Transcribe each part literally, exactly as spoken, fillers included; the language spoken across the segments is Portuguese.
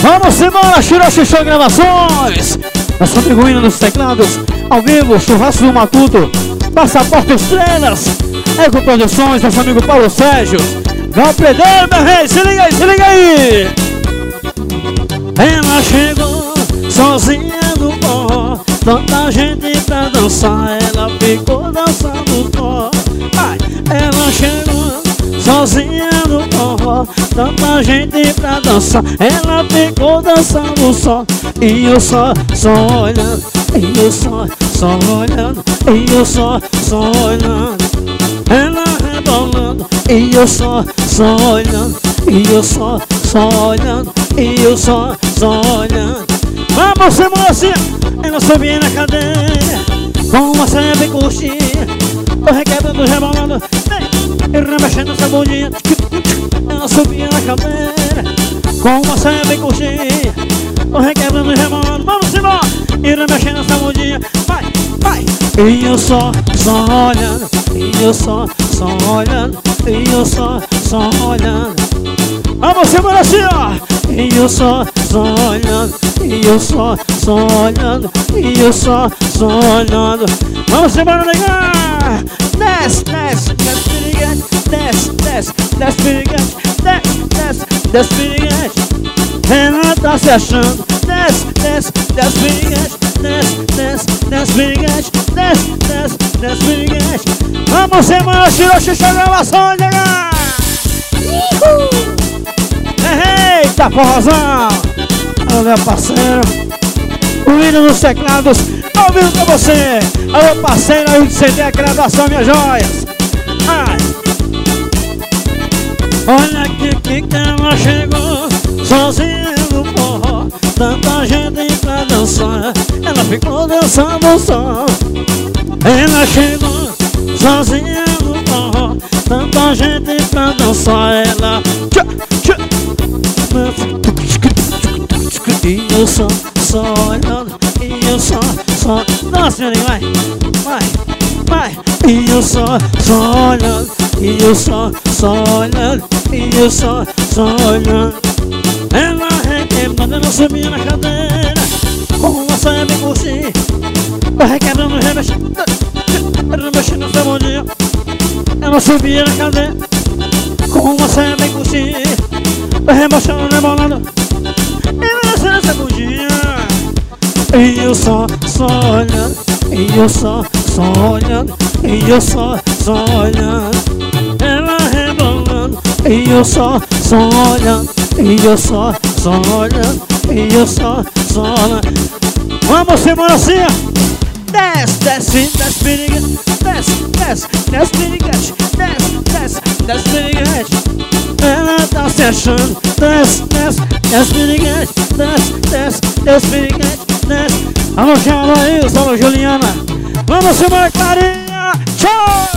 Vamos embora, Xiroxi Show Gravações. Nosso amigo Hino nos teclados, ao vivo, Churrasco do Matuto, Passaporte Estrelas, Eco Produções, nosso amigo Paulo Sérgio. Vai perder, meu rei, se liga aí, se liga aí. Ela chegou sozinha no forró, tanta gente pra dançar, ela ficou dançando só. Ai, ela chegou sozinha no forró, tanta gente pra dançar, ela ficou dançando só. E eu só, só olhando, e eu só, só olhando, e eu só, só olhando. Ela rebolando, e eu só, só olhando, e eu só, só olhando, e eu só, só olhando. Vamos, moça! Ela subia na cadeira, com uma saia bem curtinha, tô requebrando, rebolando, e remexendo essa bundinha. Ela subia na cadeira, com uma saia bem curtinha, tô requebrando e rebolando. Vamos embora! E remexendo essa bundinha. Vai, vai! E eu só, só olhando, e eu só, só olhando, e eu só, só olhando. Vamos embora assim, ó! E eu só, só olhando, e eu só, só olhando, e eu só, só olhando. Vamos embora, negar! Desce, desce, desce, piriguete, desce, desce, desce, piriguete, desce, desce, desce, piriguete. Ela tá se achando, desce, desce, desce, piriguete, desce, desce, desce, piriguete, desce, desce, desce, piriguete. Vamos embora, Xiroxi Show Gravações, negar! Eita, forrozão! Alô, meu parceiro, o Hino nos teclados, ouvindo pra você. Alô, parceiro, aí de C D, a gravação, minhas joias. Ai. Olha aqui que ela chegou, sozinha no forró, tanta gente pra dançar, ela ficou dançando só. Ela chegou, sozinha no forró, tanta gente pra dançar, ela tchá, tchá. E eu só, só olhando, e eu só, só. Nossa, meu Deus, vai, vai, vai. E eu só, só olhando, e eu só, só olhando, e eu só, só olhando. Ela requebrando, ela subia na cadeira, com uma saia bem curtinha, requebrando, remexendo, remexendo essa bundinha. Ela subia na cadeira, com uma saia bem curtinha, remexendo, rebolando, e remexendo essa bundinha. E eu só, só olhando, e eu só, só olhando, e eu só, só olhando. Ela rebolando, e eu só, só olhando, e eu só, só olhando, e eu só, só olhando. Vamos embora assim, desce, desce, desce, piriguete, desce, desce, desce, piriguete, desce, desce, desce, piriguete. Ela tá se achando, desce, desce, desce, piriguete, desce, desce, desce, piriguete, desce. Alô, Alô, Wilson, alô, Juliana. Vamos embora, Clarinha. Tchau!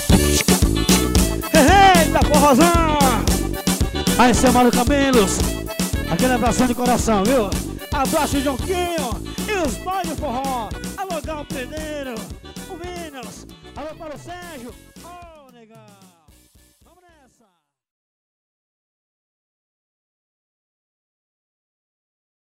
Eita, forrozão! Aí, seu Mário Cabelos, aquele abração de coração, viu? Abraço, Jonquinho e os boys do forró. Alô, Gal Pedreiro, o Minas. Alô, Paulo Sérgio. Ô, oh, negão.